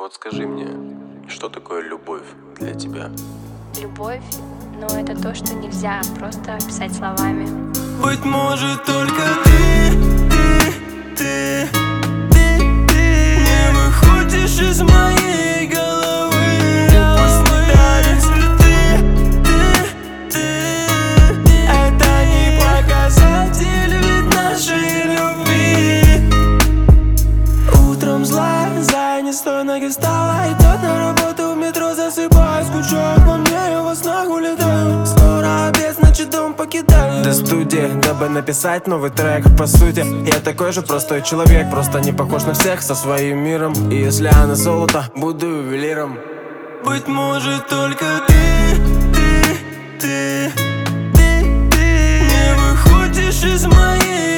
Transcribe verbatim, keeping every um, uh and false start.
Вот скажи мне, что такое любовь для тебя? Любовь, ну это то, что нельзя просто описать словами. Быть может, только ты, ты, ты, ты, ты не выходишь из моей головы. Пусть не дарят цветы, ты, ты, это не показатель ведь нашей любви. Утром злая, зая не с той ноги встала, идет на работу в метро, засыпаю, скучаю по мне, я во снах улетаю. Скоро обед, значит дом покидаю. До студии, дабы написать новый трек. По сути, я такой же простой человек, просто не похож на всех со своим миром. И если она золото, буду ювелиром. Быть может, только ты, ты, ты, ты, ты не выходишь из моей